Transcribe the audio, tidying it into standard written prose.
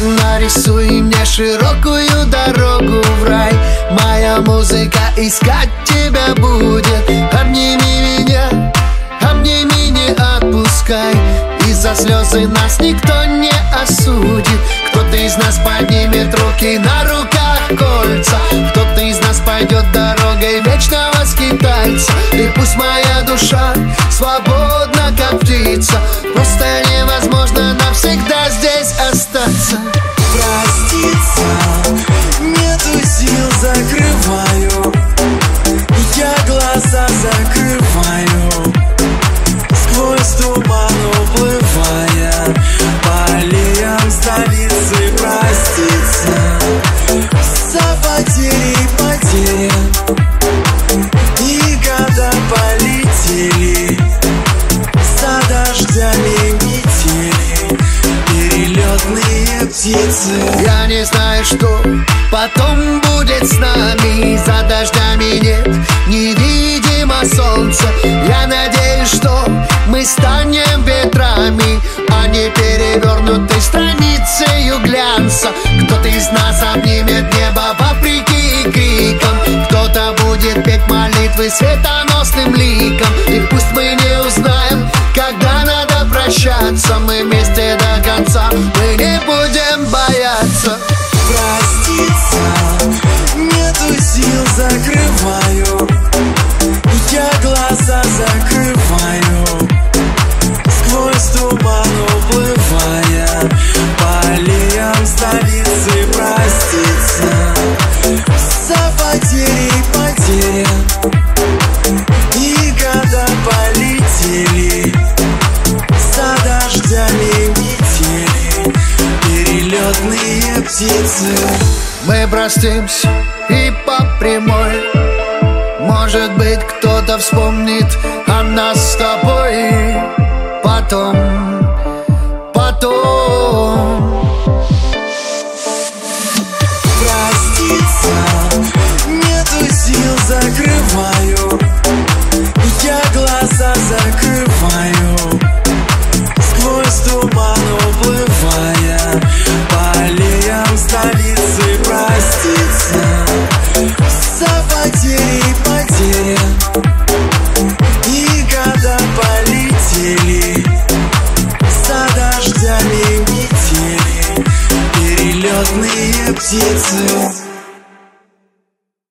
Нарисуй мне широкую дорогу в рай. Моя музыка искать тебя будет. Обними меня, обними, не отпускай. И за слезы нас никто не осудит. Кто-то из нас поднимет руки, на руках кольца. Кто-то из нас пойдет дорогой вечного скитальца. И пусть моя душа свободна, как птица, просто невозможно навсегда здесь остаться. Проститься нету сил, закрываю. Я глаза закрываю, сквозь туман уплывая по аллеям столицы. Проститься за потери и потери. И года полетели за дождями метели, перелетные птицы. Я не знаю, что потом будет с нами. За дождями нет невидимо солнца. Я надеюсь, что мы станем ветрами, а не перевернутой страницей глянца. Кто-то из нас обнимет небо вопреки крикам. Кто-то будет петь молитвы светоносным ликом. И пусть мы не узнаем, когда надо прощаться, мы вместе до конца, мы не будем бояться. Проститься нету сил, закрываю. Я глаза закрываю, сквозь туман уплывая по аллеям столицы. Проститься за потери и потери. И года полетели за дождями метели, перелетные птицы. Мы простимся и по прямой. Может быть, кто-то вспомнит о нас с тобой потом. Проститься нету сил, закрываю. Я глаза закрываю, сквозь туман уплывая по аллеям столицы. Проститься за потери и потери. И года полетели за дождями метели, перелетные птицы.